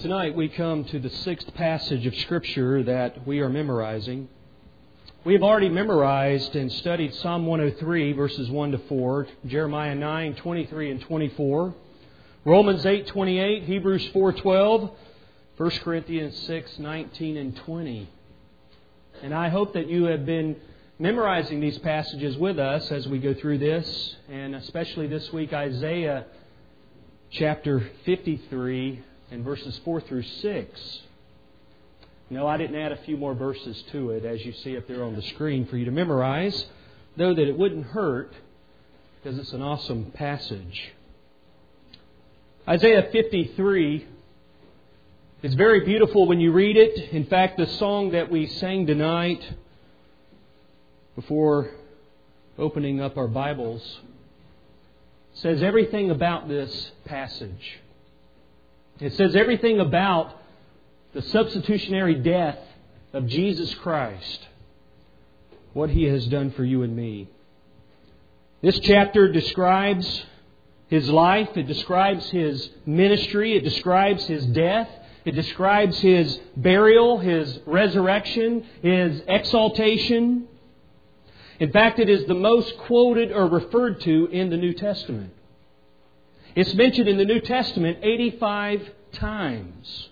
Tonight we come to the sixth passage of Scripture that we are memorizing. We have already memorized and studied Psalm 103, verses 1 to 4, Jeremiah 9, 23 and 24, Romans 8, 28, Hebrews 4, 12, 1 Corinthians 6, 19 and 20. And I hope that you have been memorizing these passages with us as we go through this, and especially this week, Isaiah chapter 53 and verses 4 through 6. No, I didn't add a few more verses to it, as you see up there on the screen, for you to memorize, though that it wouldn't hurt, because it's an awesome passage. Isaiah 53 is very beautiful when you read it. In fact, the song that we sang tonight, before opening up our Bibles, says everything about this passage. It says everything about the substitutionary death of Jesus Christ, what He has done for you and me. This chapter describes His life, it describes His ministry, it describes His death, it describes His burial, His resurrection, His exaltation. In fact, it is the most quoted or referred to in the New Testament. It's mentioned in the New Testament 85 times.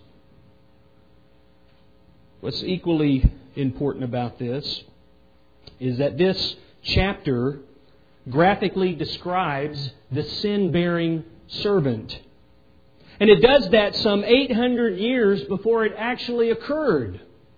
What's equally important about this is that this chapter graphically describes the sin-bearing servant. And it does that some 800 years before it actually occurred.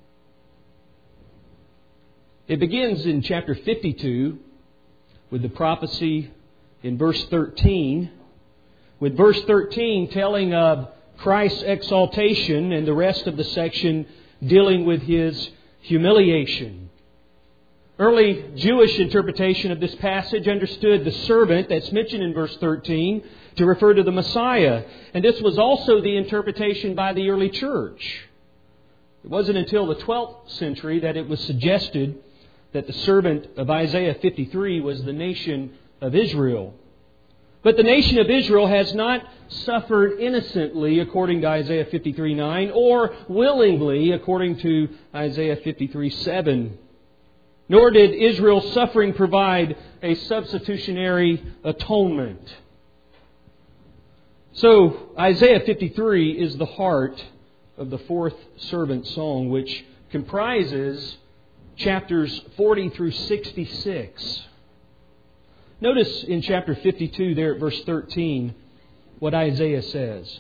It begins in chapter 52 with the prophecy in verse 13, with verse 13 telling of Christ's exaltation and the rest of the section dealing with His humiliation. Early Jewish interpretation of this passage understood the servant that's mentioned in verse 13 to refer to the Messiah. And this was also the interpretation by the early church. It wasn't until the 12th century that it was suggested that the servant of Isaiah 53 was the nation of Israel. But the nation of Israel has not suffered innocently, according to Isaiah 53:9, or willingly, according to Isaiah 53:7. Nor did Israel's suffering provide a substitutionary atonement. So, Isaiah 53 is the heart of the fourth servant song, which comprises chapters 40 through 66. Notice in chapter 52 there at verse 13 what Isaiah says.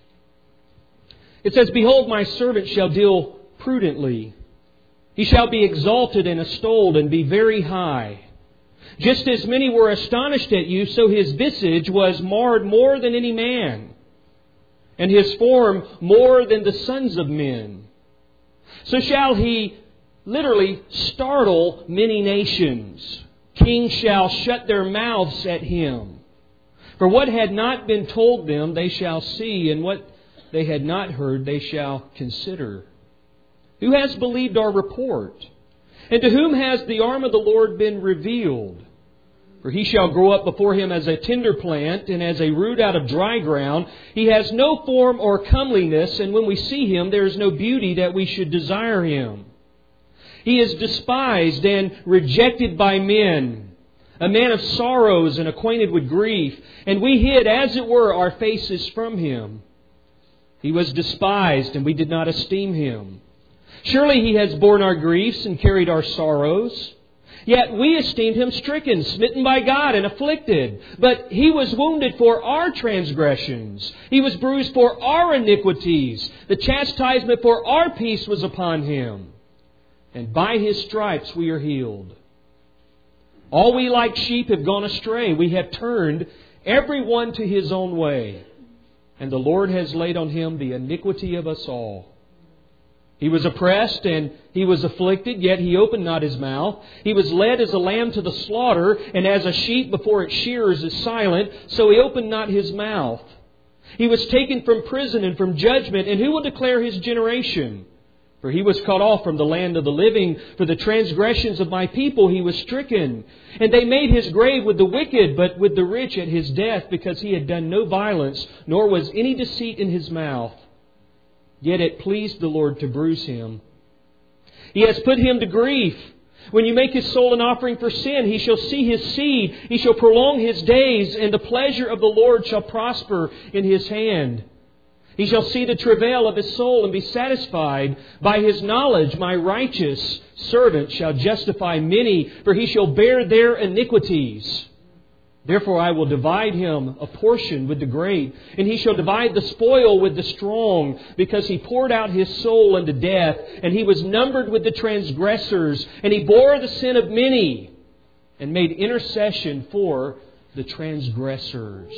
It says, "Behold, my servant shall deal prudently. He shall be exalted and extolled and be very high. Just as many were astonished at you, so his visage was marred more than any man, and his form more than the sons of men. So shall he literally startle many nations. Kings shall shut their mouths at him. For what had not been told them they shall see, and what they had not heard they shall consider. Who has believed our report? And to whom has the arm of the Lord been revealed? For he shall grow up before him as a tender plant, and as a root out of dry ground. He has no form or comeliness, and when we see him there is no beauty that we should desire him. He is despised and rejected by men, a man of sorrows and acquainted with grief, and we hid, as it were, our faces from him. He was despised, and we did not esteem him. Surely he has borne our griefs and carried our sorrows. Yet we esteemed him stricken, smitten by God, and afflicted. But he was wounded for our transgressions. He was bruised for our iniquities. The chastisement for our peace was upon him. And by his stripes we are healed. All we like sheep have gone astray. We have turned every one to his own way. And the Lord has laid on him the iniquity of us all. He was oppressed and he was afflicted, yet he opened not his mouth. He was led as a lamb to the slaughter, and as a sheep before its shearers is silent, so he opened not his mouth. He was taken from prison and from judgment, and who will declare his generation? For he was cut off from the land of the living. For the transgressions of my people he was stricken. And they made his grave with the wicked, but with the rich at his death, because he had done no violence, nor was any deceit in his mouth. Yet it pleased the Lord to bruise him. He has put him to grief. When you make his soul an offering for sin, he shall see his seed. He shall prolong his days, and the pleasure of the Lord shall prosper in his hand. He shall see the travail of his soul and be satisfied. By his knowledge my righteous servant shall justify many, for he shall bear their iniquities. Therefore I will divide him a portion with the great, and he shall divide the spoil with the strong, because he poured out his soul unto death, and he was numbered with the transgressors, and he bore the sin of many, and made intercession for the transgressors.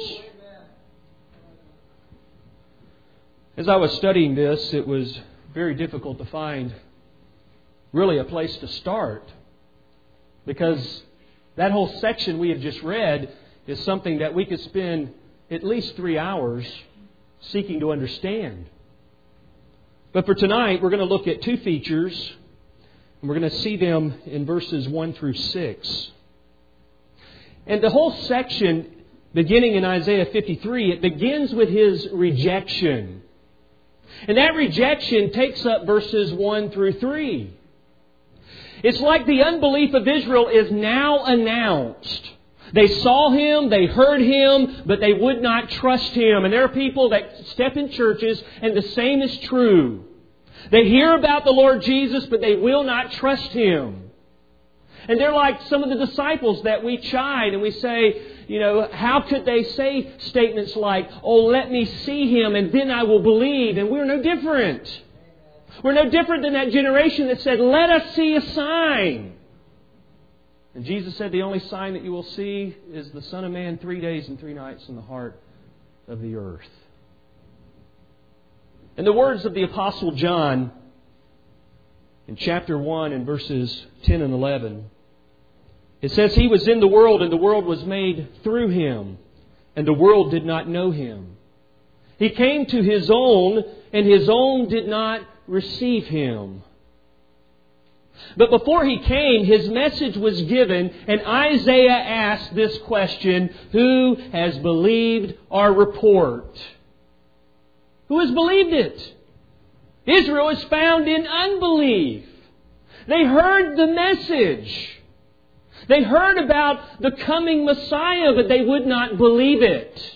As I was studying this, it was very difficult to find really a place to start, because that whole section we have just read is something that we could spend at least 3 hours seeking to understand. But for tonight, we're going to look at 2 features, and we're going to see them in verses 1 through 6. And the whole section, beginning in Isaiah 53, it begins with his rejection. And that rejection takes up verses 1 through 3. It's like the unbelief of Israel is now announced. They saw Him, they heard Him, but they would not trust Him. And there are people that step in churches, and the same is true. They hear about the Lord Jesus, but they will not trust Him. And they're like some of the disciples that we chide and we say, how could they say statements like, "Oh, let me see Him and then I will believe." And we're no different. We're no different than that generation that said, "Let us see a sign." And Jesus said the only sign that you will see is the Son of Man 3 days and 3 nights in the heart of the earth. In the words of the Apostle John in chapter 1 and verses 10 and 11, it says, "He was in the world, and the world was made through Him, and the world did not know Him. He came to His own, and His own did not receive Him." But before He came, His message was given, and Isaiah asked this question: who has believed our report? Who has believed it? Israel is found in unbelief. They heard the message. They heard about the coming Messiah, but they would not believe it.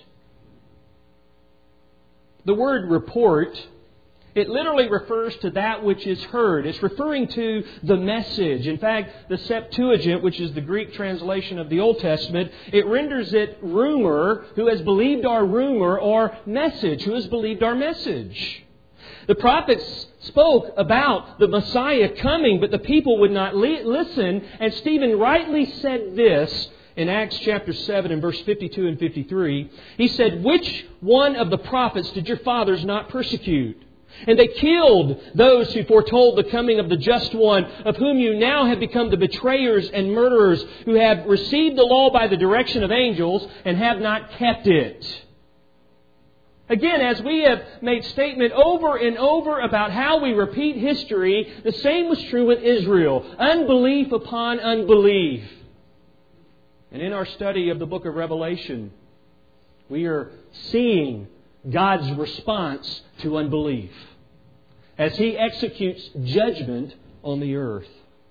The word report, it literally refers to that which is heard. It's referring to the message. In fact, the Septuagint, which is the Greek translation of the Old Testament, it renders it rumor, who has believed our rumor, or message, who has believed our message. The prophets spoke about the Messiah coming, but the people would not listen. And Stephen rightly said this in Acts chapter 7 and verse 52 and 53. He said, "Which one of the prophets did your fathers not persecute? And they killed those who foretold the coming of the Just One, of whom you now have become the betrayers and murderers, who have received the law by the direction of angels and have not kept it." Again, as we have made statement over and over about how we repeat history, the same was true with Israel. Unbelief upon unbelief. And in our study of the book of Revelation, we are seeing God's response to unbelief as He executes judgment on the earth.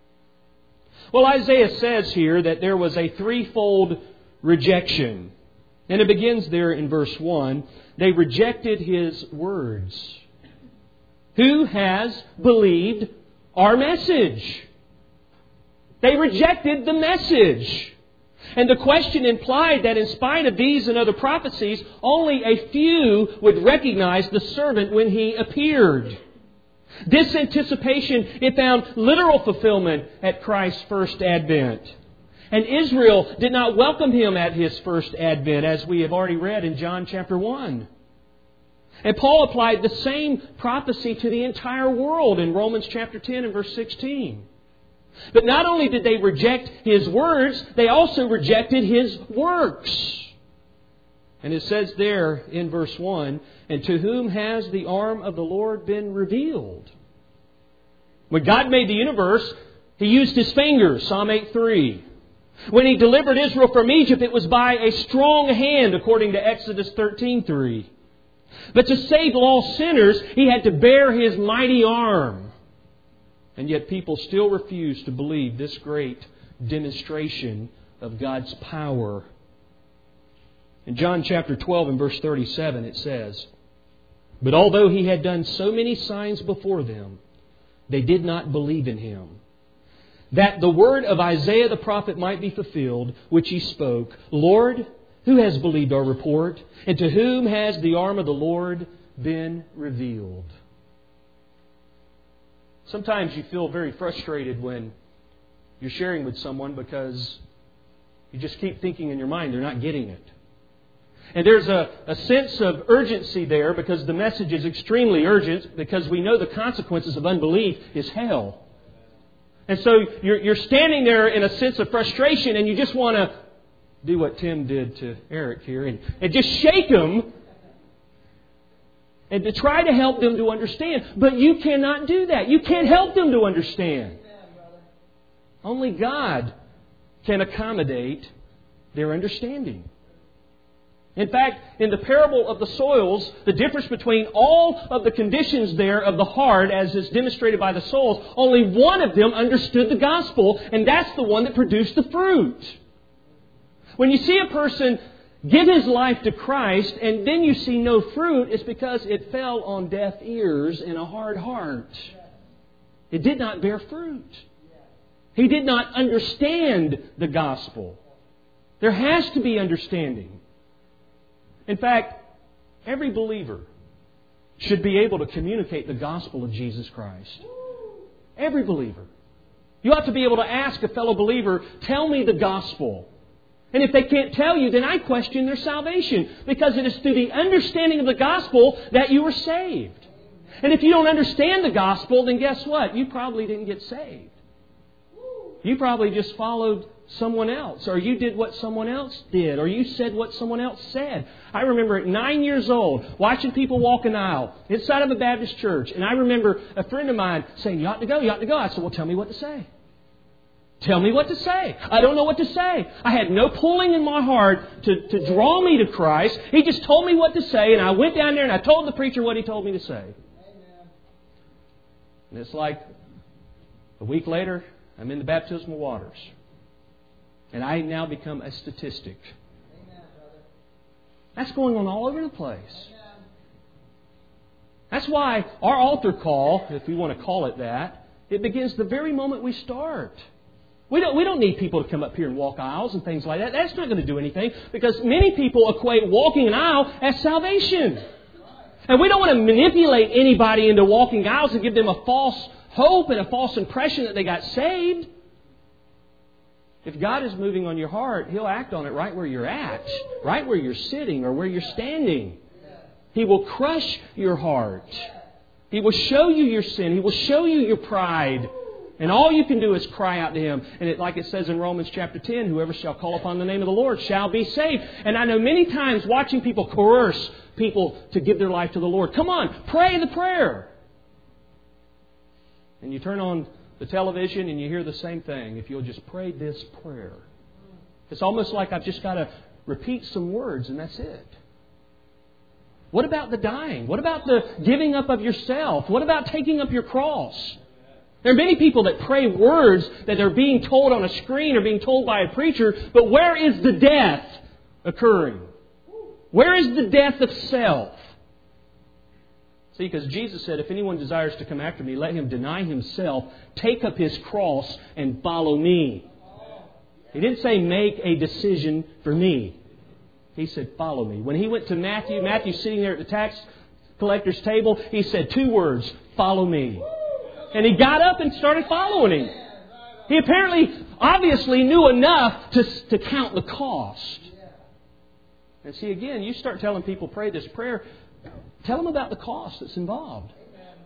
Well, Isaiah says here that there was a threefold rejection. And it begins there in verse 1. They rejected His words. Who has believed our message? They rejected the message. And the question implied that in spite of these and other prophecies, only a few would recognize the servant when He appeared. This anticipation, it found literal fulfillment at Christ's first advent. And Israel did not welcome Him at His first advent, as we have already read in John chapter 1. And Paul applied the same prophecy to the entire world in Romans chapter 10 and verse 16. But not only did they reject His words, they also rejected His works. And it says there in verse 1, "And to whom has the arm of the Lord been revealed?" When God made the universe, He used His fingers, Psalm 8:3. When He delivered Israel from Egypt, it was by a strong hand, according to Exodus 13:3. But to save lost sinners, He had to bear His mighty arm. And yet people still refuse to believe this great demonstration of God's power. In John chapter 12 and verse 37 it says, "But although He had done so many signs before them, they did not believe in Him, that the word of Isaiah the prophet might be fulfilled, which he spoke, 'Lord, who has believed our report? And to whom has the arm of the Lord been revealed?'" Sometimes you feel very frustrated when you're sharing with someone because you just keep thinking in your mind they're not getting it. And there's a sense of urgency there because the message is extremely urgent, because we know the consequences of unbelief is hell. And so you're standing there in a sense of frustration, and you just want to do what Tim did to Eric here and just shake them and to try to help them to understand. But you cannot do that. You can't help them to understand. Only God can accommodate their understanding. In fact, in the parable of the soils, the difference between all of the conditions there of the heart, as is demonstrated by the soils, only one of them understood the gospel, and that's the one that produced the fruit. When you see a person give his life to Christ and then you see no fruit, it's because it fell on deaf ears and a hard heart. It did not bear fruit. He did not understand the gospel. There has to be understanding. In fact, every believer should be able to communicate the gospel of Jesus Christ. Every believer. You ought to be able to ask a fellow believer, "Tell me the gospel." And if they can't tell you, then I question their salvation, because it is through the understanding of the gospel that you are saved. And if you don't understand the gospel, then guess what? You probably didn't get saved. You probably just followed someone else, or you did what someone else did, or you said what someone else said. I remember at 9 years old watching people walk an aisle inside of a Baptist church, and I remember a friend of mine saying, "You ought to go, you ought to go." I said, "Well, tell me what to say. Tell me what to say. I don't know what to say." I had no pulling in my heart to draw me to Christ. He just told me what to say, and I went down there and I told the preacher what he told me to say. Amen. And it's like a week later, I'm in the baptismal waters. And I now become a statistic. Amen, brother. That's going on all over the place. Amen. That's why our altar call, if we want to call it that, it begins the very moment we start. We don't need people to come up here and walk aisles and things like that. That's not going to do anything, because many people equate walking an aisle as salvation. And we don't want to manipulate anybody into walking aisles and give them a false hope and a false impression that they got saved. If God is moving on your heart, He'll act on it right where you're at, right where you're sitting or where you're standing. He will crush your heart. He will show you your sin. He will show you your pride. And all you can do is cry out to Him. And like it says in Romans chapter 10, "Whoever shall call upon the name of the Lord shall be saved." And I know many times watching people coerce people to give their life to the Lord. Come on, pray the prayer. And you turn on the television and you hear the same thing. If you'll just pray this prayer. It's almost like I've just got to repeat some words and that's it. What about the dying? What about the giving up of yourself? What about taking up your cross? There are many people that pray words that are being told on a screen or being told by a preacher, but where is the death occurring? Where is the death of self? See, because Jesus said, "If anyone desires to come after me, let him deny himself, take up his cross, and follow me." He didn't say make a decision for me. He said, "Follow me." When He went to Matthew sitting there at the tax collector's table, He said 2 words, "Follow me." And he got up and started following Him. He obviously knew enough to count the cost. And see, again, you start telling people, pray this prayer, tell them about the cost that's involved.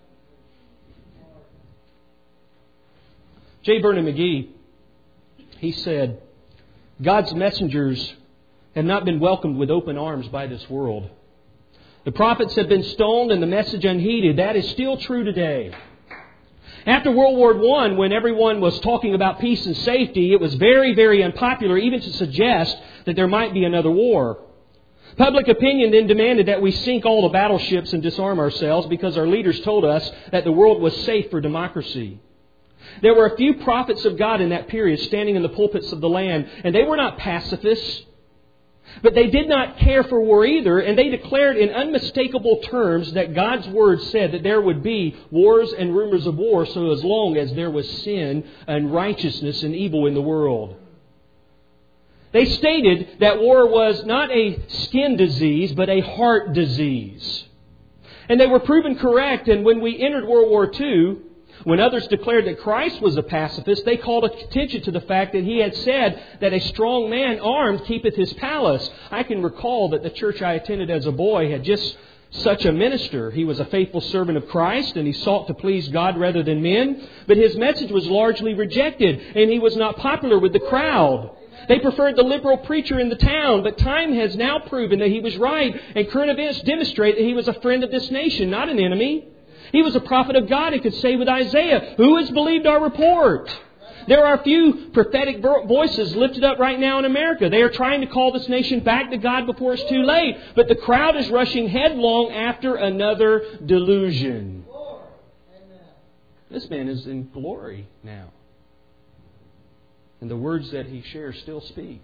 J. Vernon McGee, he said, "God's messengers have not been welcomed with open arms by this world. The prophets have been stoned and the message unheeded. That is still true today. After World War I, when everyone was talking about peace and safety, it was very, very unpopular even to suggest that there might be another war. Public opinion then demanded that we sink all the battleships and disarm ourselves because our leaders told us that the world was safe for democracy. There were a few prophets of God in that period standing in the pulpits of the land, and they were not pacifists. But they did not care for war either, and they declared in unmistakable terms that God's Word said that there would be wars and rumors of war so as long as there was sin and righteousness and evil in the world. They stated that war was not a skin disease, but a heart disease. And they were proven correct, and when we entered World War II, when others declared that Christ was a pacifist, they called attention to the fact that He had said that a strong man armed keepeth his palace. I can recall that the church I attended as a boy had just such a minister. He was a faithful servant of Christ, and he sought to please God rather than men. But his message was largely rejected, and he was not popular with the crowd. They preferred the liberal preacher in the town, but time has now proven that he was right, and current events demonstrate that he was a friend of this nation, not an enemy. He was a prophet of God and could say with Isaiah, "Who has believed our report?" There are a few prophetic voices lifted up right now in America. They are trying to call this nation back to God before it's too late. But the crowd is rushing headlong after another delusion. This man is in glory now. And the words that he shares still speak.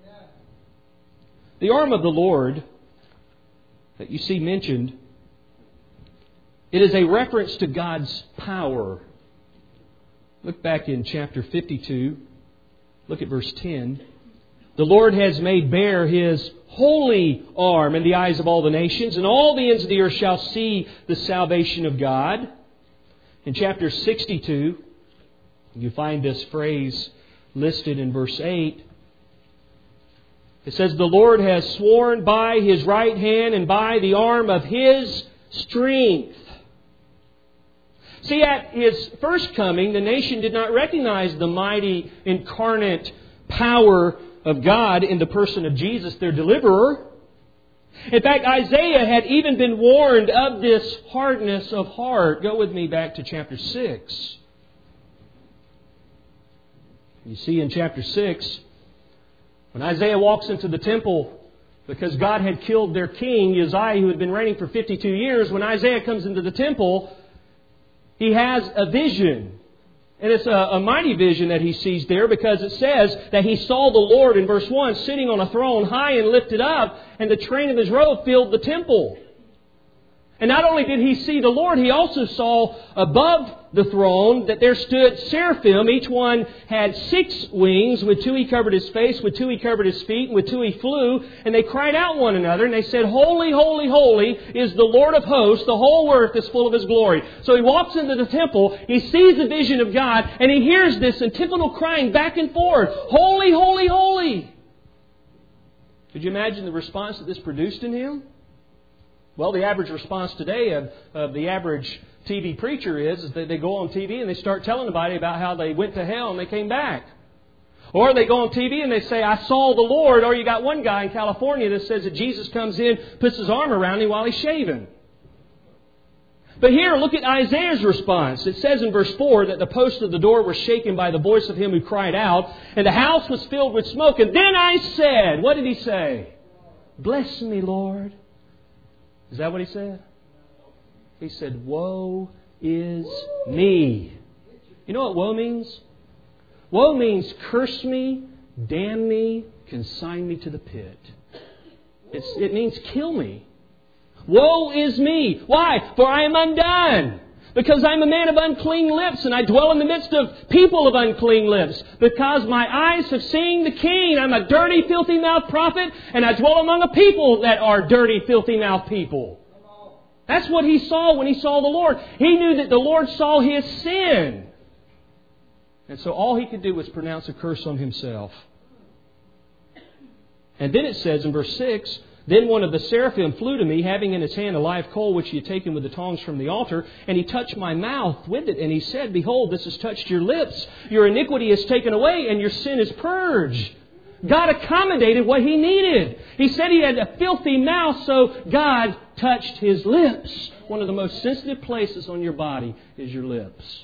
The arm of the Lord that you see mentioned, it is a reference to God's power. Look back in chapter 52. Look at verse 10. The Lord has made bare His holy arm in the eyes of all the nations, and all the ends of the earth shall see the salvation of God. In chapter 62, you find this phrase listed in verse 8. It says, "The Lord has sworn by His right hand and by the arm of His strength." See, at His first coming, the nation did not recognize the mighty incarnate power of God in the person of Jesus, their deliverer. In fact, Isaiah had even been warned of this hardness of heart. Go with me back to chapter 6. You see in chapter 6, when Isaiah walks into the temple, because God had killed their king, Uzziah, who had been reigning for 52 years, when Isaiah comes into the temple, he has a vision. And it's a mighty vision that he sees there, because it says that he saw the Lord, in verse 1, sitting on a throne high and lifted up, and the train of His robe filled the temple. And not only did he see the Lord, he also saw above the throne that there stood seraphim. Each one had 6 wings. With 2 he covered his face, with 2 he covered his feet, and with 2 he flew. And they cried out one another, and they said, "Holy, holy, holy is the Lord of hosts. The whole earth is full of His glory." So he walks into the temple, he sees the vision of God, and he hears this antiphonal crying back and forth, "Holy, holy, holy." Could you imagine the response that this produced in him? Well, the average response today of the average TV preacher is that they go on TV and they start telling everybody about how they went to hell and they came back. Or they go on TV and they say, "I saw the Lord." Or you got one guy in California that says that Jesus comes in, puts His arm around him while he's shaving. But here, look at Isaiah's response. It says in verse 4 that the posts of the door were shaken by the voice of him who cried out, and the house was filled with smoke. And then I said, what did he say? "Bless me, Lord." Is that what he said? He said, "Woe is me." You know what woe means? Woe means curse me, damn me, consign me to the pit. It means kill me. Woe is me. Why? For I am undone. Because I'm a man of unclean lips, and I dwell in the midst of people of unclean lips. Because my eyes have seen the King. I'm a dirty, filthy-mouthed prophet, and I dwell among a people that are dirty, filthy-mouthed people. That's what he saw when he saw the Lord. He knew that the Lord saw his sin. And so all he could do was pronounce a curse on himself. And then it says in verse 6, "Then one of the seraphim flew to me, having in his hand a live coal which he had taken with the tongs from the altar, and he touched my mouth with it, and he said, 'Behold, this has touched your lips. Your iniquity is taken away, and your sin is purged.'" God accommodated what he needed. He said he had a filthy mouth, so God touched his lips. One of the most sensitive places on your body is your lips.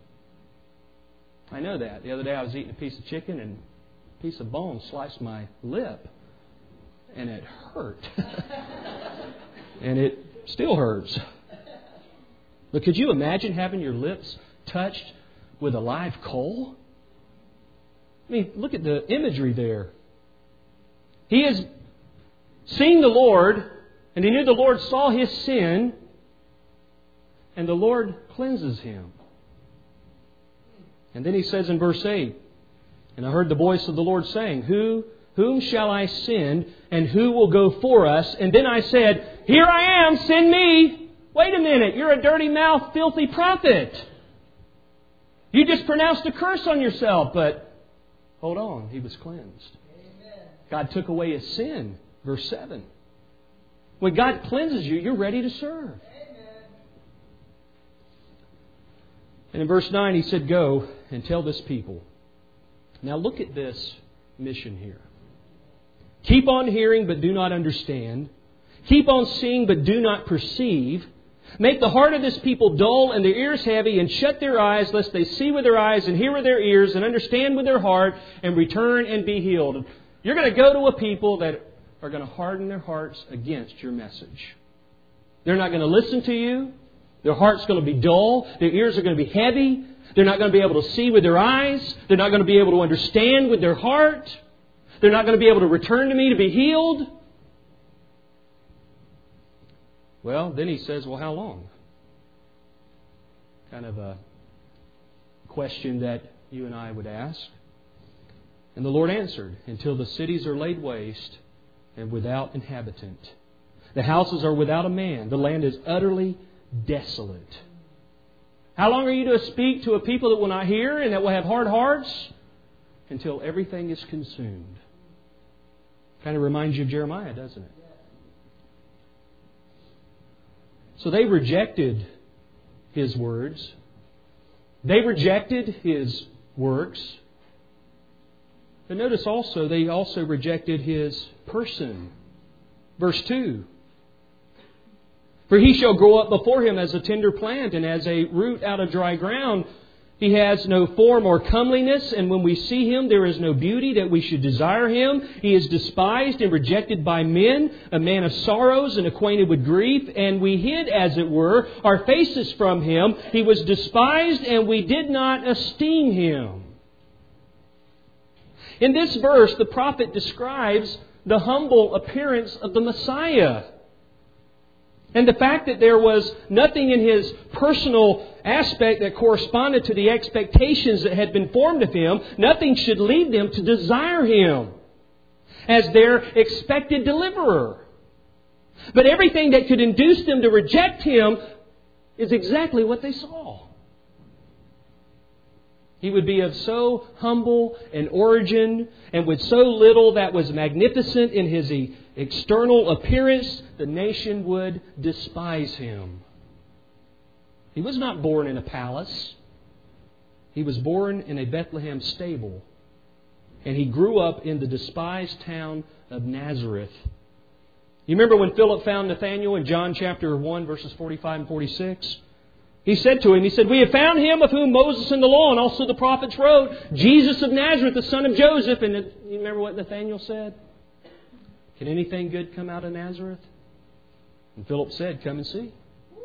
I know that. The other day I was eating a piece of chicken and a piece of bone sliced my lip. And it hurt. And it still hurts. But could you imagine having your lips touched with a live coal? I mean, look at the imagery there. He has seen the Lord, and he knew the Lord saw his sin, and the Lord cleanses him. And then he says in verse 8, and I heard the voice of the Lord saying, Whom shall I send, and who will go for us? And then I said, Here I am, send me. Wait a minute, you're a dirty-mouthed, filthy prophet. You just pronounced a curse on yourself, but hold on, he was cleansed. Amen. God took away his sin. Verse 7. When God cleanses you, you're ready to serve. Amen. And in verse 9 he said, Go and tell this people. Now look at this mission here. Keep on hearing but do not understand. Keep on seeing but do not perceive. Make the heart of this people dull and their ears heavy, and shut their eyes, lest they see with their eyes and hear with their ears and understand with their heart and return and be healed. You're going to go to a people that are going to harden their hearts against your message. They're not going to listen to you. Their heart's going to be dull. Their ears are going to be heavy. They're not going to be able to see with their eyes. They're not going to be able to understand with their heart. They're not going to be able to return to me to be healed. Well, then he says, well, how long? Kind of a question that you and I would ask. And the Lord answered, until the cities are laid waste and without inhabitant. The houses are without a man. The land is utterly desolate. How long are you to speak to a people that will not hear and that will have hard hearts? Until everything is consumed. Kind of reminds you of Jeremiah, doesn't it? So they rejected His words. They rejected His works. But notice also, they also rejected His person. Verse 2. For he shall grow up before him as a tender plant, and as a root out of dry ground. He has no form or comeliness, and when we see him, there is no beauty that we should desire him. He is despised and rejected by men, a man of sorrows and acquainted with grief, and we hid, as it were, our faces from him. He was despised, and we did not esteem him. In this verse, the prophet describes the humble appearance of the Messiah. And the fact that there was nothing in His personal aspect that corresponded to the expectations that had been formed of Him, nothing should lead them to desire Him as their expected deliverer. But everything that could induce them to reject Him is exactly what they saw. He would be of so humble an origin and with so little that was magnificent in His external appearance, the nation would despise Him. He was not born in a palace. He was born in a Bethlehem stable. And He grew up in the despised town of Nazareth. You remember when Philip found Nathanael in John chapter 1, verses 45 and 46? He said to him, he said, we have found him of whom Moses in the law and also the prophets wrote, Jesus of Nazareth, the son of Joseph. And you remember what Nathanael said? Can anything good come out of Nazareth? And Philip said, come and see.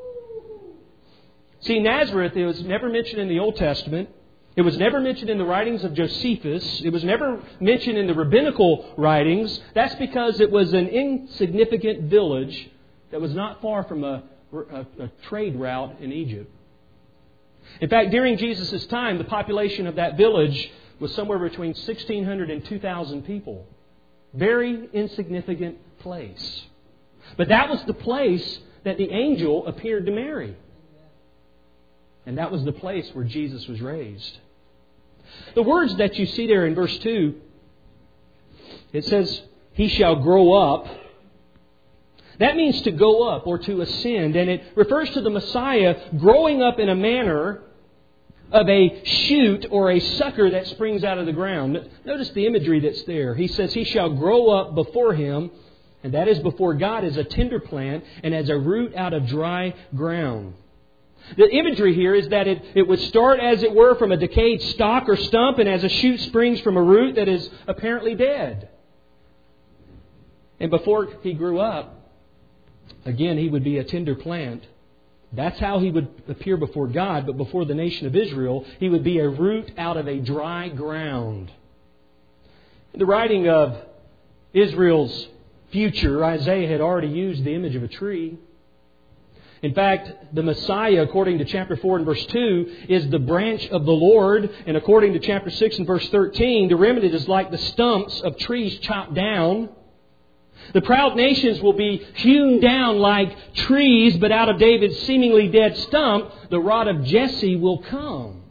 See, Nazareth, it was never mentioned in the Old Testament. It was never mentioned in the writings of Josephus. It was never mentioned in the rabbinical writings. That's because it was an insignificant village that was not far from a trade route in Egypt. In fact, during Jesus' time, the population of that village was somewhere between 1,600 and 2,000 people. Very insignificant place. But that was the place that the angel appeared to Mary. And that was the place where Jesus was raised. The words that you see there in verse 2, it says, He shall grow up. That means to go up or to ascend. And it refers to the Messiah growing up in a manner of a shoot or a sucker that springs out of the ground. Notice the imagery that's there. He says He shall grow up before Him, and that is before God, as a tender plant and as a root out of dry ground. The imagery here is that it would start, as it were, from a decayed stalk or stump, and as a shoot springs from a root that is apparently dead. And before he grew up, again, he would be a tender plant. That's how he would appear before God, but before the nation of Israel, he would be a root out of a dry ground. In the writing of Israel's future, Isaiah had already used the image of a tree. In fact, the Messiah, according to chapter 4 and verse 2, is the branch of the Lord. And according to chapter 6 and verse 13, the remnant is like the stumps of trees chopped down. The proud nations will be hewn down like trees, but out of David's seemingly dead stump, the rod of Jesse will come.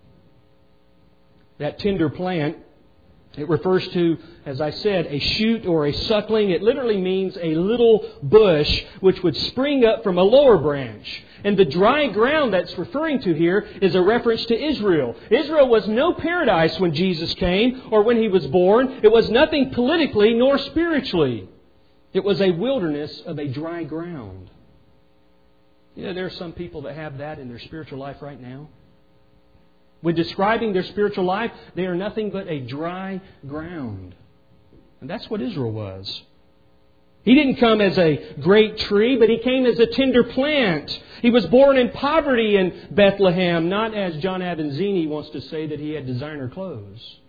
That tender plant, it refers to, as I said, a shoot or a suckling. It literally means a little bush which would spring up from a lower branch. And the dry ground that's referring to here is a reference to Israel. Israel was no paradise when Jesus came or when He was born. It was nothing politically nor spiritually. It was a wilderness of a dry ground. You know, there are some people that have that in their spiritual life right now. When describing their spiritual life, they are nothing but a dry ground. And that's what Israel was. He didn't come as a great tree, but He came as a tender plant. He was born in poverty in Bethlehem, not as John Avanzini wants to say that he had designer clothes.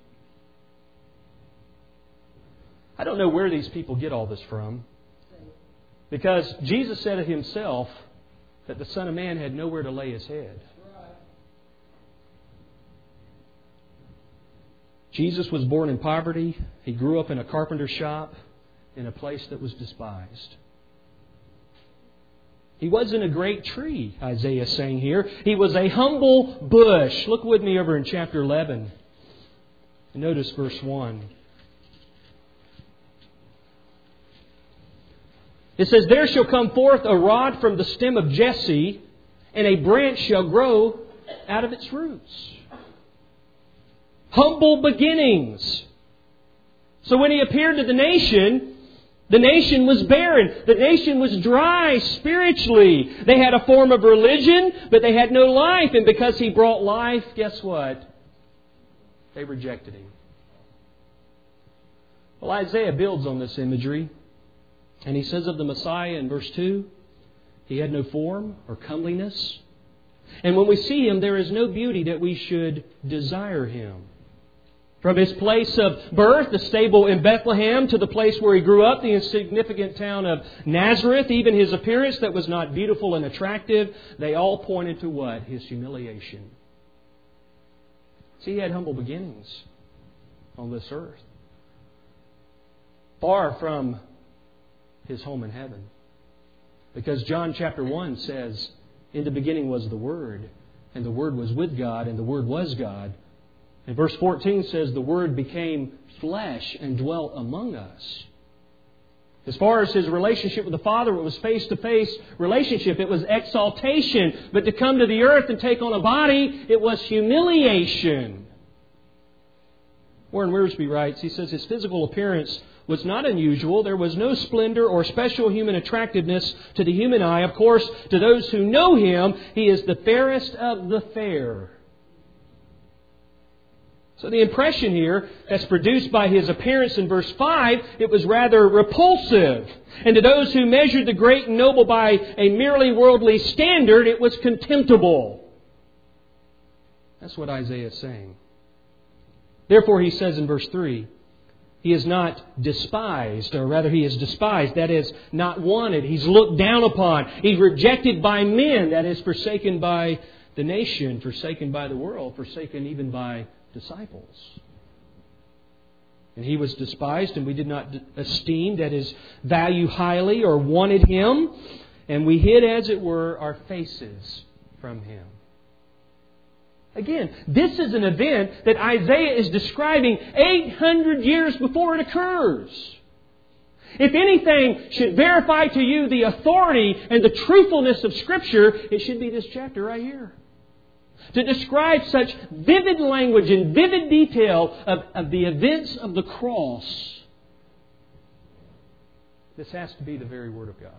I don't know where these people get all this from. Because Jesus said of Himself that the Son of Man had nowhere to lay His head. Jesus was born in poverty. He grew up in a carpenter shop in a place that was despised. He wasn't a great tree, Isaiah is saying here. He was a humble bush. Look with me over in chapter 11. And notice verse 1. It says, "There shall come forth a rod from the stem of Jesse, and a branch shall grow out of its roots." Humble beginnings. So when He appeared to the nation was barren. The nation was dry spiritually. They had a form of religion, but they had no life. And because He brought life, guess what? They rejected Him. Well, Isaiah builds on this imagery. And he says of the Messiah in verse 2, He had no form or comeliness. And when we see Him, there is no beauty that we should desire Him. From His place of birth, the stable in Bethlehem, to the place where He grew up, the insignificant town of Nazareth, even His appearance that was not beautiful and attractive, they all pointed to what? His humiliation. See, He had humble beginnings on this earth. Far from His home in heaven. Because John chapter 1 says, "In the beginning was the Word, and the Word was with God, and the Word was God." And verse 14 says, "The Word became flesh and dwelt among us." As far as His relationship with the Father, it was face-to-face relationship. It was exaltation. But to come to the earth and take on a body, it was humiliation. Warren Wiersbe writes, he says, His physical appearance was not unusual. There was no splendor or special human attractiveness to the human eye. Of course, to those who know Him, He is the fairest of the fair. So the impression here that's produced by His appearance in verse 5, it was rather repulsive. And to those who measured the great and noble by a merely worldly standard, it was contemptible. That's what Isaiah is saying. Therefore, he says in verse 3, He is not despised, or rather He is despised. That is, not wanted. He's looked down upon. He's rejected by men. That is, forsaken by the nation, forsaken by the world, forsaken even by disciples. And He was despised, and we did not esteem, that is, value highly or wanted Him. And we hid, as it were, our faces from Him. Again, this is an event that Isaiah is describing 800 years before it occurs. If anything should verify to you the authority and the truthfulness of Scripture, it should be this chapter right here. To describe such vivid language and vivid detail of the events of the cross, this has to be the very Word of God.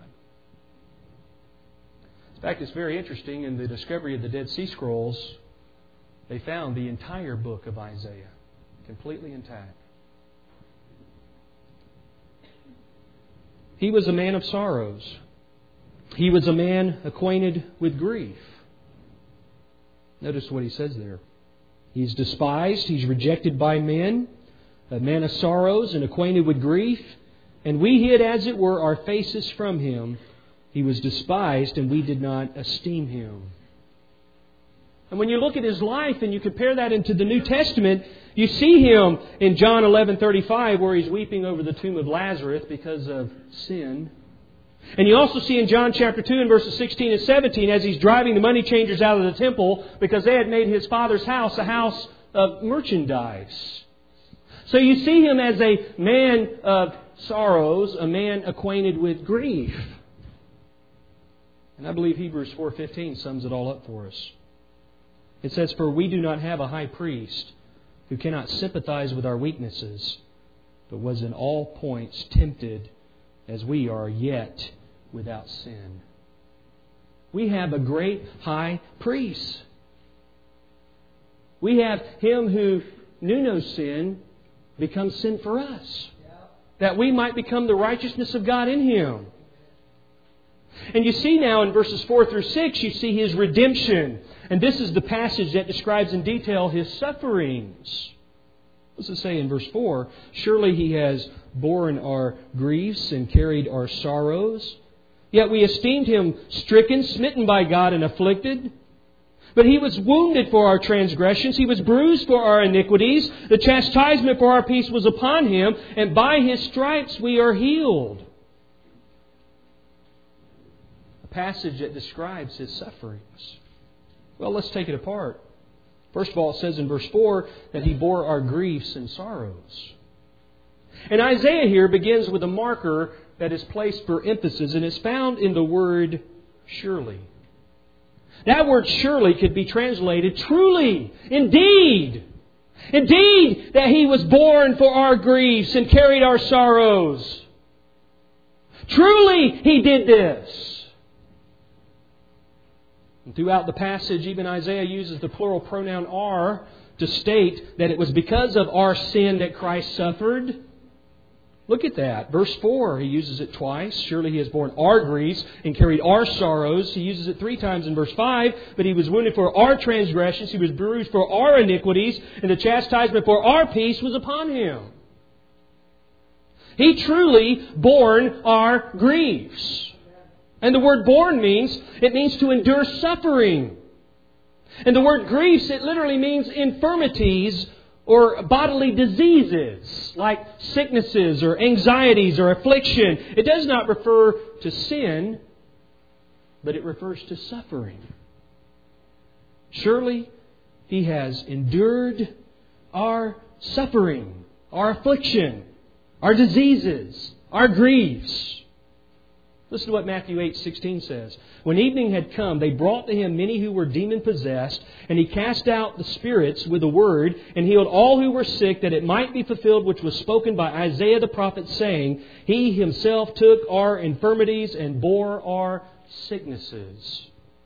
In fact, it's very interesting in the discovery of the Dead Sea Scrolls. They found the entire book of Isaiah completely intact. He was a man of sorrows. He was a man acquainted with grief. Notice what he says there. He's despised, he's rejected by men, a man of sorrows and acquainted with grief. And we hid, as it were, our faces from him. He was despised, and we did not esteem him. And when you look at his life and you compare that into the New Testament, you see him in John 11:35, where he's weeping over the tomb of Lazarus because of sin. And you also see in John chapter 2 and verses 16 and 17, as he's driving the money changers out of the temple because they had made his Father's house a house of merchandise. So you see him as a man of sorrows, a man acquainted with grief. And I believe Hebrews 4:15 sums it all up for us. It says, "For we do not have a high priest who cannot sympathize with our weaknesses, but was in all points tempted as we are, yet without sin." We have a great high priest. We have Him who knew no sin become sin for us, that we might become the righteousness of God in Him. And you see now in verses 4 through 6, you see His redemption. And this is the passage that describes in detail His sufferings. What does it say in verse 4? "Surely He has borne our griefs and carried our sorrows. Yet we esteemed Him stricken, smitten by God, and afflicted. But He was wounded for our transgressions. He was bruised for our iniquities. The chastisement for our peace was upon Him. And by His stripes we are healed." A passage that describes His sufferings. Well, let's take it apart. First of all, it says in verse 4 that He bore our griefs and sorrows. And Isaiah here begins with a marker that is placed for emphasis, and it's found in the word surely. That word surely could be translated truly, indeed. Indeed, that He was born for our griefs and carried our sorrows. Truly, He did this. And throughout the passage, even Isaiah uses the plural pronoun "our" to state that it was because of our sin that Christ suffered. Look at that. Verse 4, He uses it twice. "Surely He has borne our griefs and carried our sorrows." He uses it 3 times in verse 5. "But He was wounded for our transgressions. He was bruised for our iniquities. And the chastisement for our peace was upon Him." He truly borne our griefs. And the word "borne" means to endure suffering. And the word griefs, it literally means infirmities or bodily diseases, like sicknesses or anxieties or affliction. It does not refer to sin, but it refers to suffering. Surely He has endured our suffering, our affliction, our diseases, our griefs. Listen to what Matthew 8:16 says. "When evening had come, they brought to Him many who were demon-possessed, and He cast out the spirits with a word, and healed all who were sick, that it might be fulfilled which was spoken by Isaiah the prophet, saying, He Himself took our infirmities and bore our sicknesses."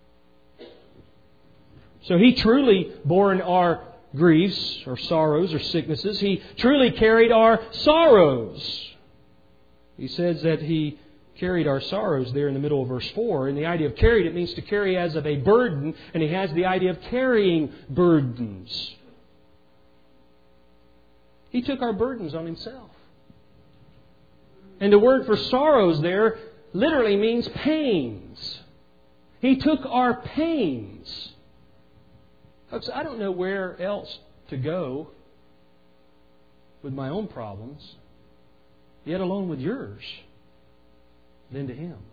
So He truly bore our griefs or sorrows or sicknesses. He truly carried our sorrows. He says that He carried our sorrows there in the middle of verse 4. And the idea of carried, it means to carry as of a burden. And He has the idea of carrying burdens. He took our burdens on Himself. And the word for sorrows there literally means pains. He took our pains. Folks, I don't know where else to go with my own problems, yet alone with yours, than to Him.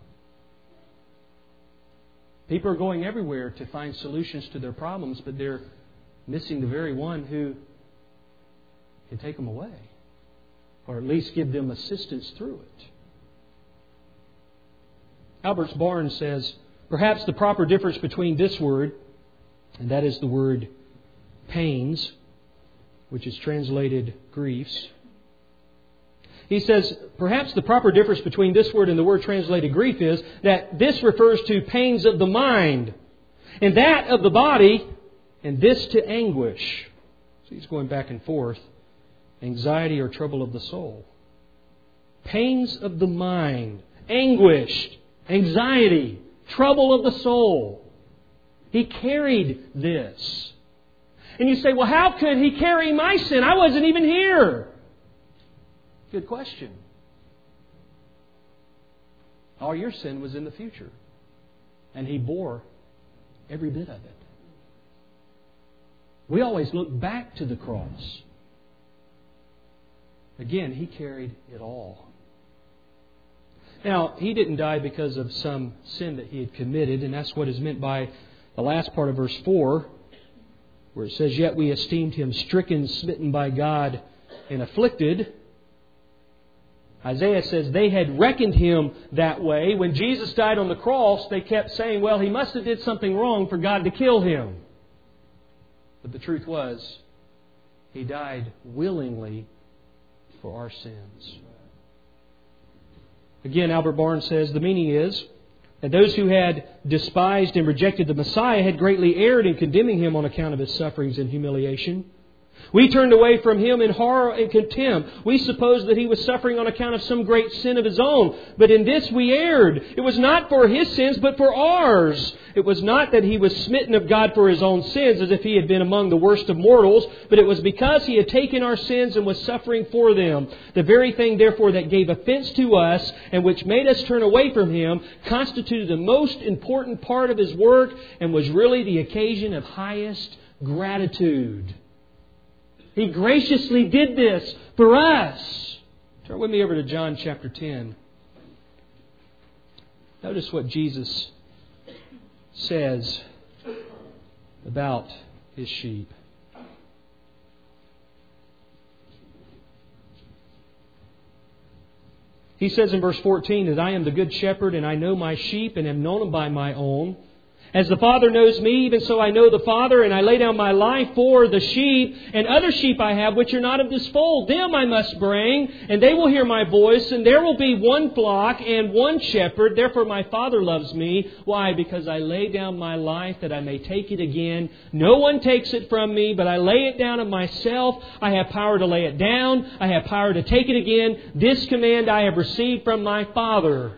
People are going everywhere to find solutions to their problems, but they're missing the very one who can take them away, or at least give them assistance through it. Albert Barnes says, "Perhaps the proper difference between this word, and that is the word pains, which is translated griefs." He says, perhaps the proper difference between this word and the word translated grief is that this refers to pains of the mind, and that of the body, and this to anguish. So he's going back and forth. Anxiety or trouble of the soul. Pains of the mind. anguish, anxiety, trouble of the soul. He carried this. And you say, well, how could He carry my sin? I wasn't even here. Good question. All your sin was in the future. And He bore every bit of it. We always look back to the cross. Again, He carried it all. Now, He didn't die because of some sin that He had committed, and that's what is meant by the last part of verse 4, where it says, "Yet we esteemed Him stricken, smitten by God, and afflicted." Isaiah says they had reckoned Him that way. When Jesus died on the cross, they kept saying, well, He must have did something wrong for God to kill Him. But the truth was, He died willingly for our sins. Again, Albert Barnes says the meaning is that those who had despised and rejected the Messiah had greatly erred in condemning Him on account of His sufferings and humiliation. We turned away from Him in horror and contempt. We supposed that He was suffering on account of some great sin of His own. But in this we erred. It was not for His sins, but for ours. It was not that He was smitten of God for His own sins, as if He had been among the worst of mortals, but it was because He had taken our sins and was suffering for them. The very thing, therefore, that gave offense to us and which made us turn away from Him constituted the most important part of His work and was really the occasion of highest gratitude. He graciously did this for us. Turn with me over to John chapter 10. Notice what Jesus says about His sheep. He says in verse 14 that I am the good shepherd and I know my sheep and am known by my own. As the Father knows me, even so I know the Father, and I lay down my life for the sheep. And other sheep I have which are not of this fold, them I must bring, and they will hear my voice, and there will be one flock and one shepherd. Therefore my Father loves me. Why? Because I lay down my life that I may take it again. No one takes it from me, but I lay it down of myself. I have power to lay it down. I have power to take it again. This command I have received from my Father.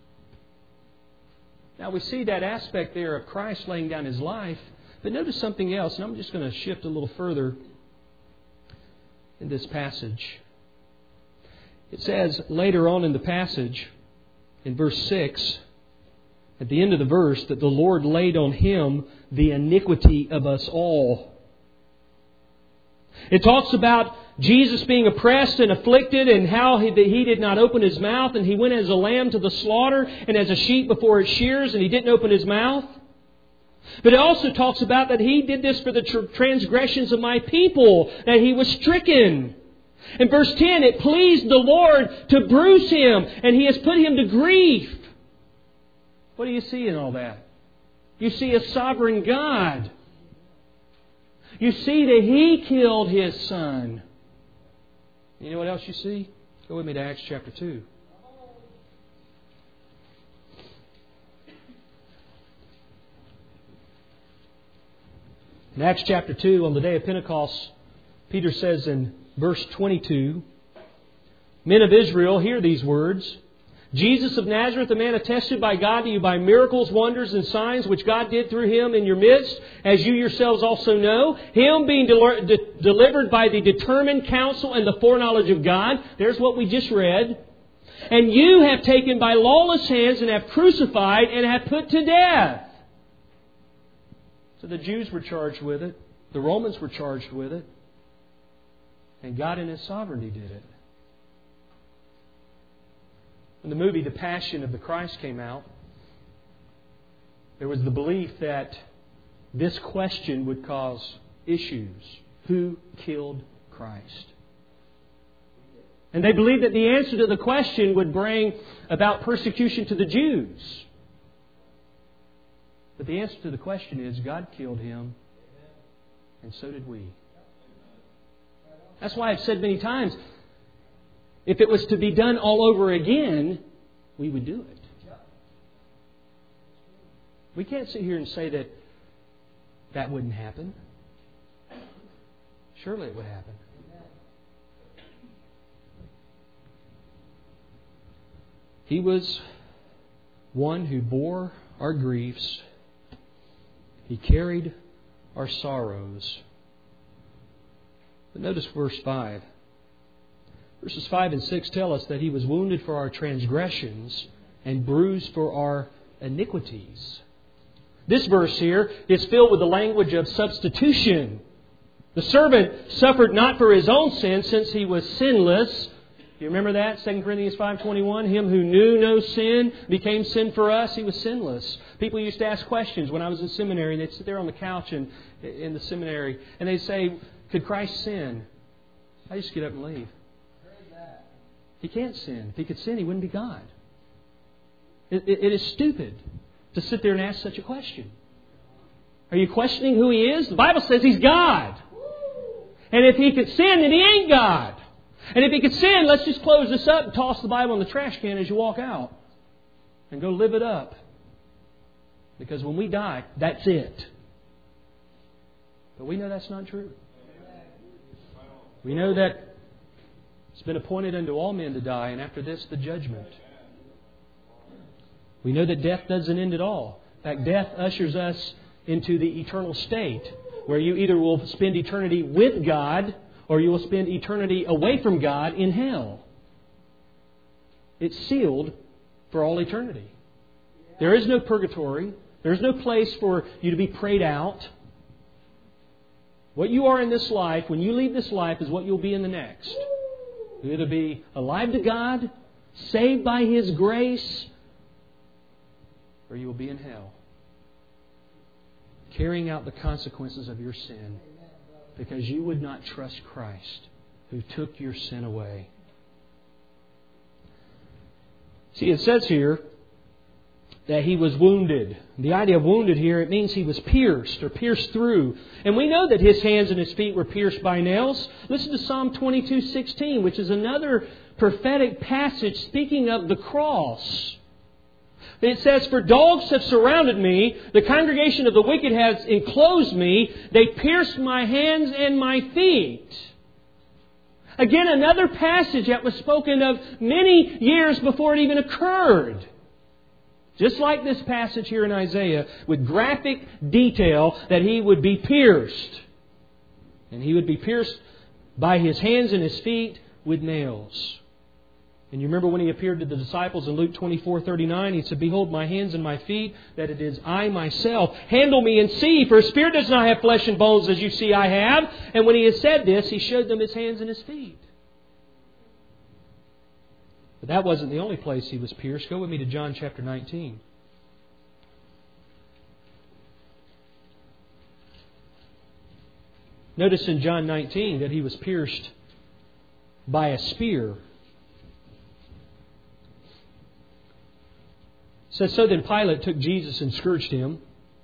Now we see that aspect there of Christ laying down His life. But notice something else, and I'm just going to shift a little further in this passage. It says later on in the passage, in verse 6, at the end of the verse, that the Lord laid on Him the iniquity of us all. It talks about Jesus being oppressed and afflicted and how He did not open His mouth, and He went as a lamb to the slaughter and as a sheep before its shears, and He didn't open His mouth. But it also talks about that He did this for the transgressions of my people, that He was stricken. In verse 10, it pleased the Lord to bruise Him, and He has put Him to grief. What do you see in all that? You see a sovereign God. You see that He killed His Son. You know what else you see? Go with me to Acts chapter 2. In Acts chapter 2, on the day of Pentecost, Peter says in verse 22, Men of Israel, hear these words. Jesus of Nazareth, a man attested by God to you by miracles, wonders, and signs which God did through Him in your midst, as you yourselves also know. Him being delivered by the determined counsel and the foreknowledge of God. There's what we just read. And you have taken by lawless hands and have crucified and have put to death. So the Jews were charged with it. The Romans were charged with it. And God in His sovereignty did it. When the movie The Passion of the Christ came out, there was the belief that this question would cause issues. Who killed Christ? And they believed that the answer to the question would bring about persecution to the Jews. But the answer to the question is God killed Him, and so did we. That's why I've said many times, if it was to be done all over again, we would do it. We can't sit here and say that that wouldn't happen. Surely it would happen. He was one who bore our griefs. He carried our sorrows. But notice verse 5. Verses 5 and 6 tell us that He was wounded for our transgressions and bruised for our iniquities. This verse here is filled with the language of substitution. The servant suffered not for his own sin, since he was sinless. You remember that? 2 Corinthians 5:21. Him who knew no sin became sin for us. He was sinless. People used to ask questions when I was in seminary. They'd sit there on the couch in the seminary and they'd say, could Christ sin? I just get up and leave. He can't sin. If He could sin, He wouldn't be God. It is stupid to sit there and ask such a question. Are you questioning who He is? The Bible says He's God. And if He could sin, then He ain't God. And if He could sin, let's just close this up and toss the Bible in the trash can as you walk out. And go live it up. Because when we die, that's it. But we know that's not true. We know that it's been appointed unto all men to die, and after this, the judgment. We know that death doesn't end at all. In fact, death ushers us into the eternal state, where you either will spend eternity with God, or you will spend eternity away from God in hell. It's sealed for all eternity. There is no purgatory. There is no place for you to be prayed out. What you are in this life, when you leave this life, is what you'll be in the next. You'll either be alive to God, saved by His grace, or you will be in hell, carrying out the consequences of your sin because you would not trust Christ who took your sin away. See, it says here that He was wounded. The idea of wounded here, it means He was pierced or pierced through. And we know that His hands and His feet were pierced by nails. Listen to Psalm 22:16, which is another prophetic passage speaking of the cross. It says, for dogs have surrounded me, the congregation of the wicked has enclosed me, they pierced my hands and my feet. Again, another passage that was spoken of many years before it even occurred. Just like this passage here in Isaiah, with graphic detail that He would be pierced. And He would be pierced by His hands and His feet with nails. And you remember when He appeared to the disciples in Luke 24:39, He said, behold my hands and my feet, that it is I myself. Handle me and see, for a spirit does not have flesh and bones as you see I have. And when He had said this, He showed them His hands and His feet. But that wasn't the only place He was pierced. Go with me to John chapter 19. Notice in John 19 that He was pierced by a spear. It says, so then Pilate took Jesus and scourged Him.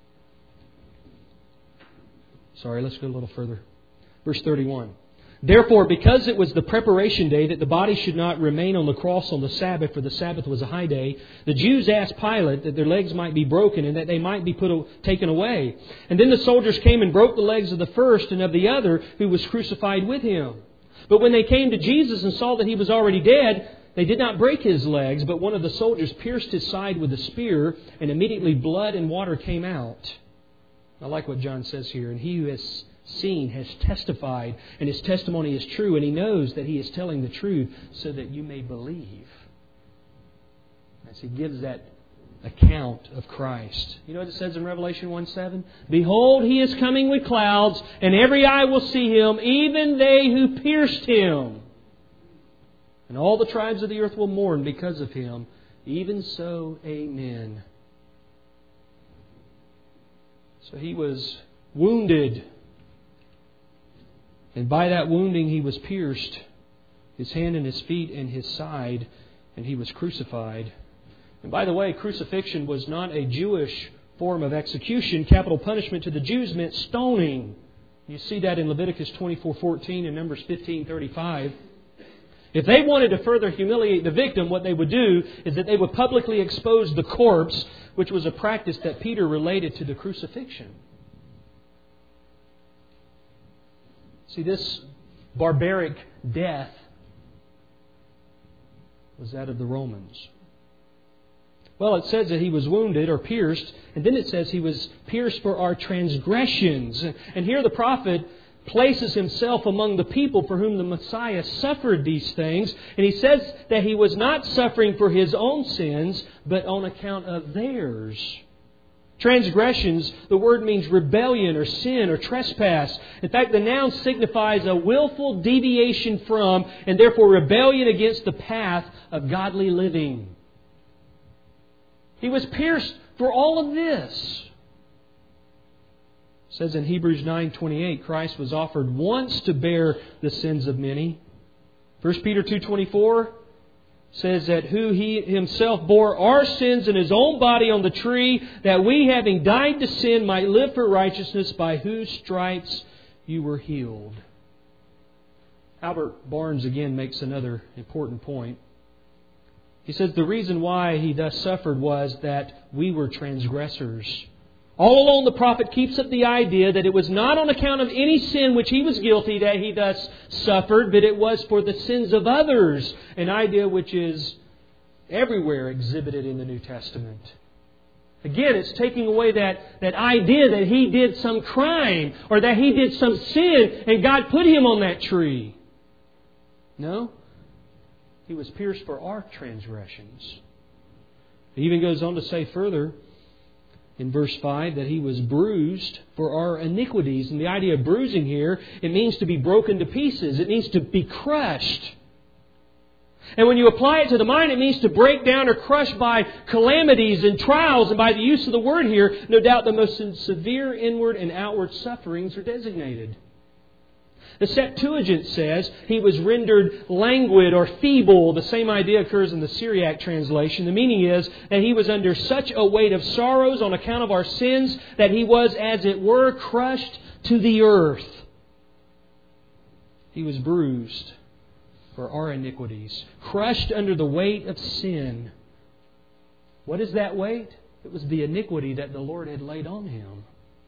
Sorry, let's go a little further. Verse 31. Therefore, because it was the preparation day, that the body should not remain on the cross on the Sabbath, for the Sabbath was a high day, the Jews asked Pilate that their legs might be broken and that they might be taken away. And then the soldiers came and broke the legs of the first and of the other who was crucified with Him. But when they came to Jesus and saw that He was already dead, they did not break His legs, but one of the soldiers pierced His side with a spear, and immediately blood and water came out. I like what John says here. And he who has seen has testified, and his testimony is true, and he knows that he is telling the truth so that you may believe. As he gives that account of Christ. You know what it says in Revelation 1:7? Behold, He is coming with clouds, and every eye will see Him, even they who pierced Him. And all the tribes of the earth will mourn because of Him. Even so, amen. So He was wounded. And by that wounding He was pierced, His hand and His feet and His side, and He was crucified. And by the way, crucifixion was not a Jewish form of execution. Capital punishment to the Jews meant stoning. You see that in Leviticus 24:14 and Numbers 15:35. If they wanted to further humiliate the victim, what they would do is that they would publicly expose the corpse, which was a practice that Peter related to the crucifixion. See, this barbaric death was that of the Romans. Well, it says that He was wounded or pierced, and then it says He was pierced for our transgressions. And here the prophet places himself among the people for whom the Messiah suffered these things. And he says that He was not suffering for His own sins, but on account of theirs. Transgressions, the word means rebellion or sin or trespass. In fact, the noun signifies a willful deviation from and therefore rebellion against the path of godly living. He was pierced for all of this. It says in Hebrews 9:28, Christ was offered once to bear the sins of many. 1 Peter 2:24 says that who He Himself bore our sins in His own body on the tree, that we, having died to sin, might live for righteousness, by whose stripes you were healed. Albert Barnes again makes another important point. He says the reason why He thus suffered was that we were transgressors. All along the prophet keeps up the idea that it was not on account of any sin which He was guilty that He thus suffered, but it was for the sins of others, an idea which is everywhere exhibited in the New Testament. Again, it's taking away that idea that He did some crime or that He did some sin and God put Him on that tree. No. He was pierced for our transgressions. He even goes on to say further in verse 5 that He was bruised for our iniquities. And the idea of bruising here, it means to be broken to pieces. It means to be crushed. And when you apply it to the mind, it means to break down or crush by calamities and trials. And by the use of the word here, no doubt the most severe inward and outward sufferings are designated. The Septuagint says He was rendered languid or feeble. The same idea occurs in the Syriac translation. The meaning is that He was under such a weight of sorrows on account of our sins that He was, as it were, crushed to the earth. He was bruised for our iniquities, crushed under the weight of sin. What is that weight? It was the iniquity that the Lord had laid on Him.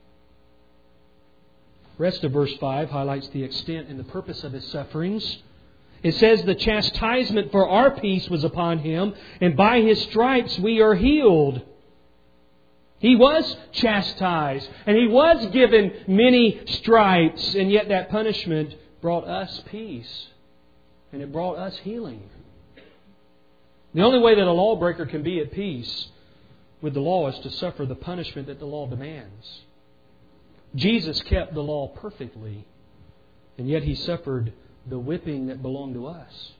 The rest of verse 5 highlights the extent and the purpose of His sufferings. It says the chastisement for our peace was upon Him, and by His stripes we are healed. He was chastised, and He was given many stripes, and yet that punishment brought us peace, and it brought us healing. The only way that a lawbreaker can be at peace with the law is to suffer the punishment that the law demands. Jesus kept the law perfectly, and yet He suffered the whipping that belonged to us.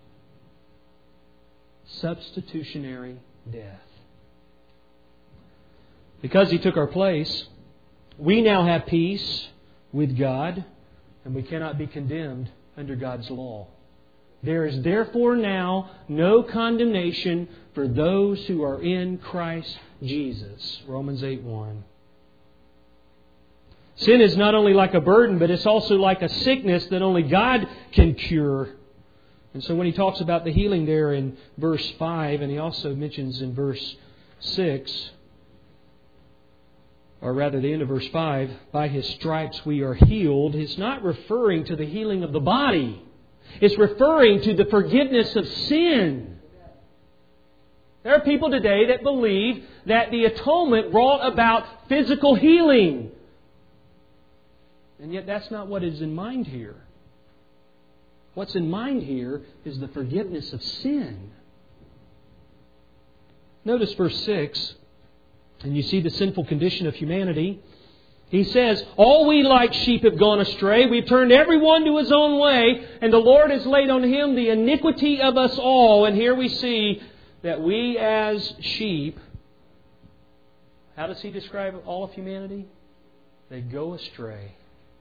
Substitutionary death. Because He took our place, we now have peace with God, and we cannot be condemned under God's law. There is therefore now no condemnation for those who are in Christ Jesus. Romans 8:1. Sin is not only like a burden, but it's also like a sickness that only God can cure. And so when He talks about the healing there in verse 5, and He also mentions in verse 6, or rather the end of verse 5, by His stripes we are healed, it's not referring to the healing of the body. It's referring to the forgiveness of sin. There are people today that believe that the atonement brought about physical healing. And yet that's not what is in mind here. What's in mind here is the forgiveness of sin. Notice verse 6, and you see the sinful condition of humanity. He says, all we like sheep have gone astray. We've turned everyone to his own way, and the Lord has laid on Him the iniquity of us all. And here we see that we as sheep, how does He describe all of humanity? They go astray.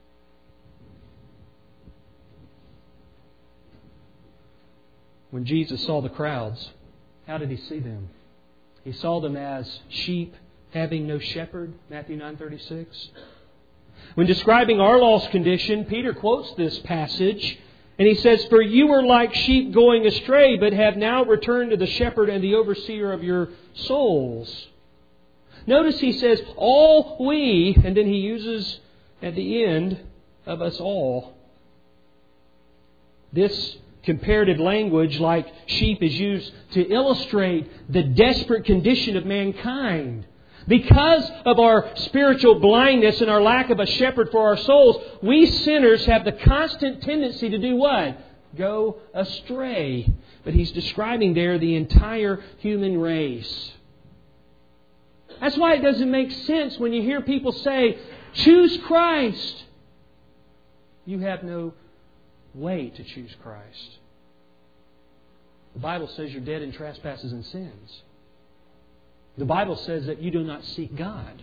When Jesus saw the crowds, how did He see them? He saw them as sheep having no shepherd, Matthew 9:36. When describing our lost condition, Peter quotes this passage, and he says, for you were like sheep going astray, but have now returned to the shepherd and the overseer of your souls. Notice he says, all we, and then he uses at the end of us all. This comparative language like sheep is used to illustrate the desperate condition of mankind. Because of our spiritual blindness and our lack of a shepherd for our souls, we sinners have the constant tendency to do what? Go astray. But He's describing there the entire human race. That's why it doesn't make sense when you hear people say, choose Christ. You have no way to choose Christ. The Bible says you're dead in trespasses and sins. The Bible says that you do not seek God.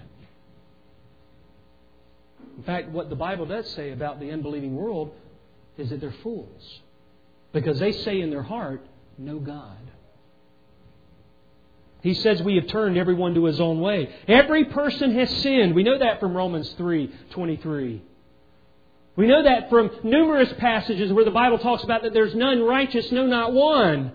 In fact, what the Bible does say about the unbelieving world is that they're fools. Because they say in their heart, no God. He says we have turned everyone to his own way. Every person has sinned. We know that from Romans 3:23. We know that from numerous passages where the Bible talks about that there's none righteous, no, not one.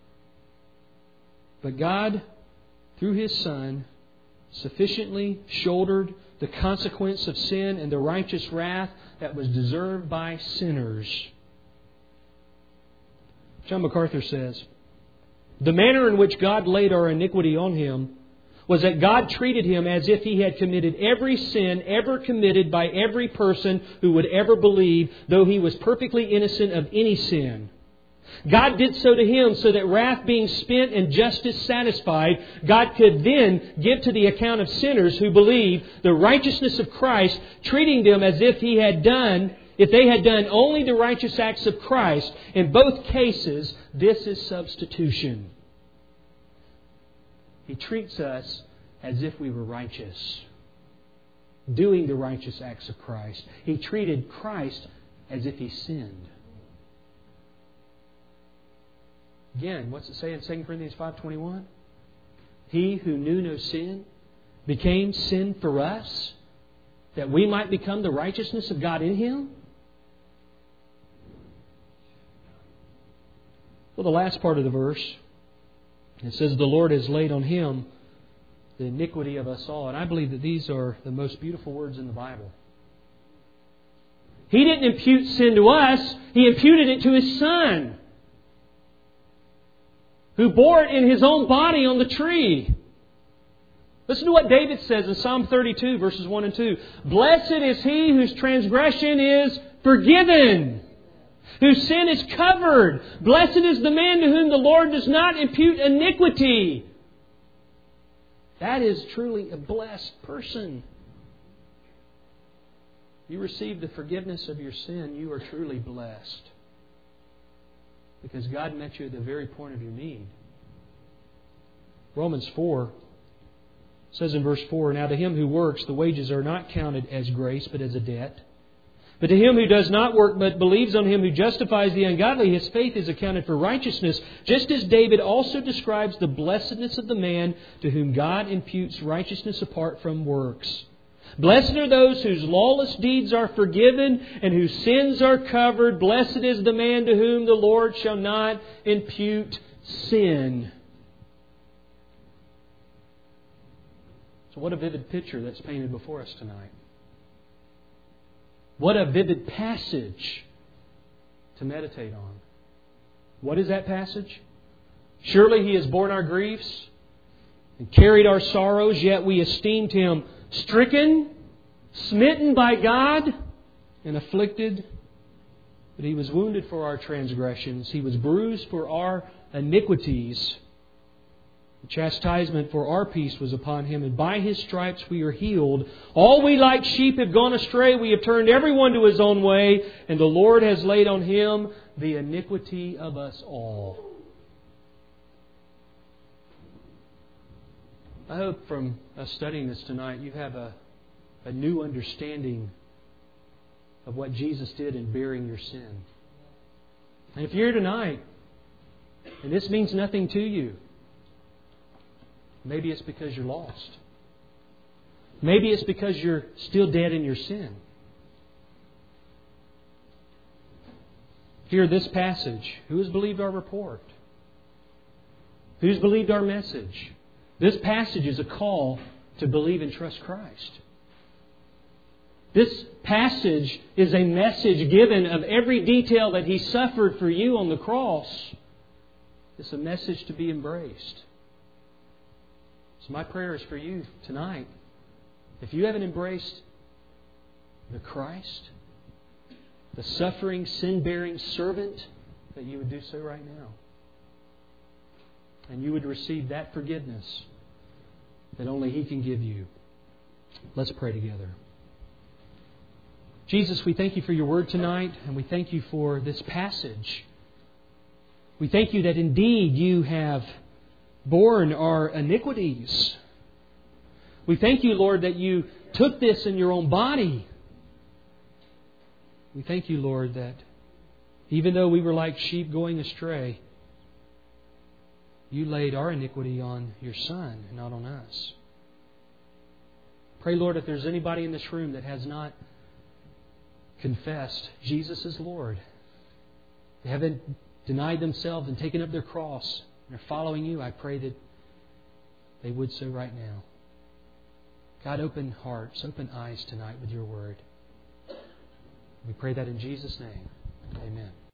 But God, through His Son, sufficiently shouldered the consequence of sin and the righteous wrath that was deserved by sinners. John MacArthur says, the manner in which God laid our iniquity on Him was that God treated Him as if He had committed every sin ever committed by every person who would ever believe, though He was perfectly innocent of any sin. God did so to Him so that wrath being spent and justice satisfied, God could then give to the account of sinners who believe the righteousness of Christ, treating them as if they had done only the righteous acts of Christ. In both cases, this is substitution. He treats us as if we were righteous, doing the righteous acts of Christ. He treated Christ as if He sinned. Again, what's it say in 2 Corinthians 5:21? He who knew no sin became sin for us, that we might become the righteousness of God in Him. Well, the last part of the verse, it says, the Lord has laid on Him the iniquity of us all. And I believe that these are the most beautiful words in the Bible. He didn't impute sin to us. He imputed it to His Son, who bore it in His own body on the tree. Listen to what David says in Psalm 32, verses 1 and 2. Blessed is he whose transgression is forgiven, whose sin is covered. Blessed is the man to whom the Lord does not impute iniquity. That is truly a blessed person. You receive the forgiveness of your sin, you are truly blessed. Because God met you at the very point of your need. Romans 4 says in verse 4, now to him who works, the wages are not counted as grace, but as a debt. But to him who does not work, but believes on Him who justifies the ungodly, his faith is accounted for righteousness. Just as David also describes the blessedness of the man to whom God imputes righteousness apart from works. Blessed are those whose lawless deeds are forgiven and whose sins are covered. Blessed is the man to whom the Lord shall not impute sin. So what a vivid picture that's painted before us tonight. What a vivid passage to meditate on. What is that passage? Surely He has borne our griefs and carried our sorrows, yet we esteemed Him stricken, smitten by God, and afflicted. But He was wounded for our transgressions. He was bruised for our iniquities. The chastisement for our peace was upon Him, and by His stripes we are healed. All we like sheep have gone astray. We have turned everyone to his own way, and the Lord has laid on Him the iniquity of us all. I hope from us studying this tonight, you have a new understanding of what Jesus did in bearing your sin. And if you're here tonight, and this means nothing to you, maybe it's because you're lost. Maybe it's because you're still dead in your sin. Hear this passage. Who has believed our report? Who's believed our message? This passage is a call to believe and trust Christ. This passage is a message given of every detail that He suffered for you on the cross. It's a message to be embraced. So my prayer is for you tonight. If you haven't embraced the Christ, the suffering, sin-bearing servant, that you would do so right now. And you would receive that forgiveness that only He can give you. Let's pray together. Jesus, we thank You for Your Word tonight, and we thank You for this passage. We thank You that indeed You have borne our iniquities. We thank You, Lord, that You took this in Your own body. We thank You, Lord, that even though we were like sheep going astray, You laid our iniquity on Your Son and not on us. Pray, Lord, if there's anybody in this room that has not confessed Jesus is Lord, they haven't denied themselves and taken up their cross, and are following You, I pray that they would so right now. God, open hearts, open eyes tonight with Your Word. We pray that in Jesus' name. Amen.